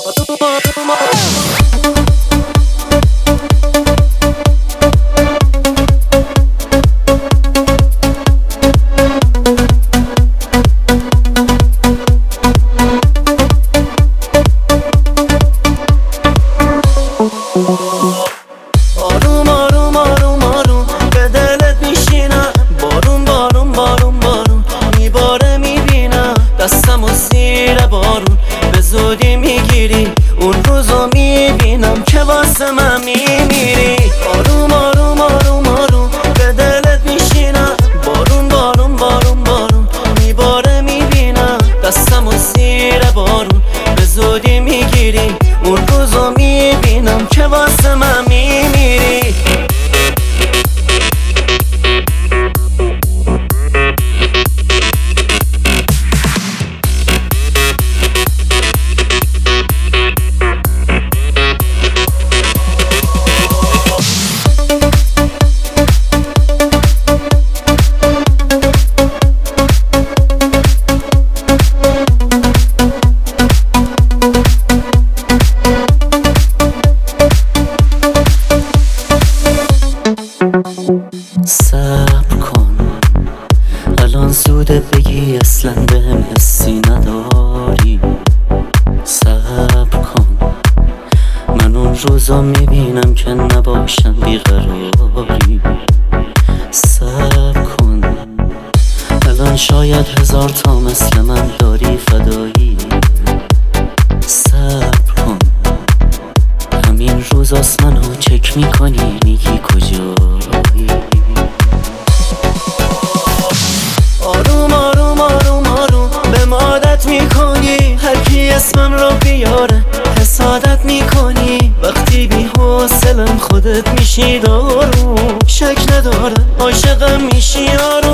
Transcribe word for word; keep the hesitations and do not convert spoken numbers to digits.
آروم آروم آروم آروم به دلت میشینم، بارون بارون بارون بارون میباره میبینم دستم و زیر بارون به زودی میگیری، اون روزو میبینم که واسه من میمیری. آروم آروم آروم آروم به دلت میشینم، بارون بارون بارون بارون میباره میبینم دستم و زیر بارون به زودی میگیری، اون روزو میبینم که واسه من میمیری. صبر کن الان زوده بگی اصلا بهم حسی نداری. صبر کن من اون روزا میبینم که نباشم بیقراری. صبر کن الان شاید هزار تا مثل من داری فدایی. صبر کن همین روزاست منو چک میکنی میگی کجایی. آروم آروم آروم آروم به ما عادت میکنی، هر کی اسمم رو بیاره حسادت میکنی. وقتی بی حوصلم خودت میشی دارو، شک نداره عاشقم میشی. آروم